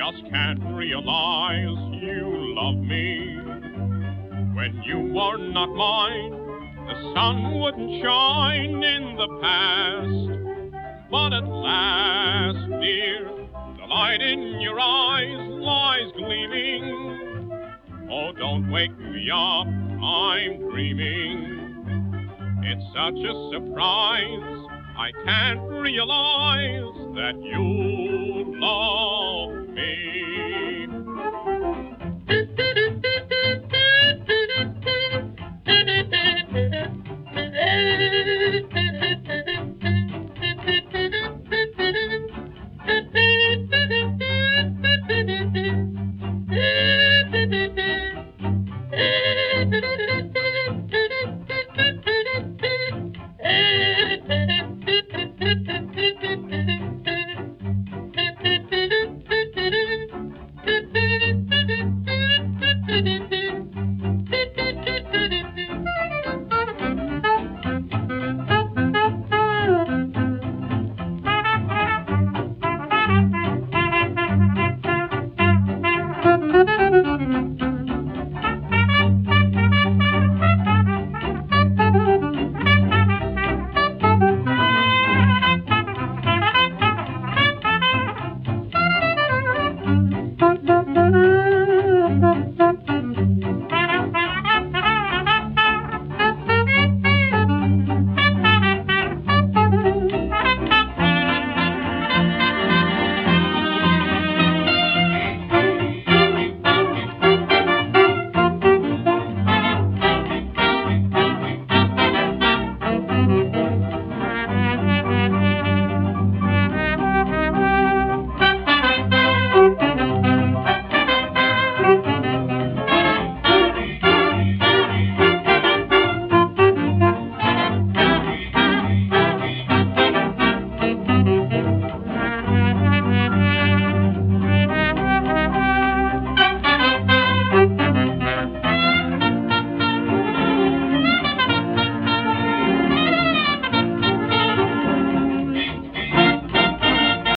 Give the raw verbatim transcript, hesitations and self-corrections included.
just can't realize you love me. When you were not mine, the sun wouldn't shine in the past. But at last, dear, the light in your eyes lies gleaming. Oh, don't wake me up, I'm dreaming. It's such a surprise, I can't realize that you love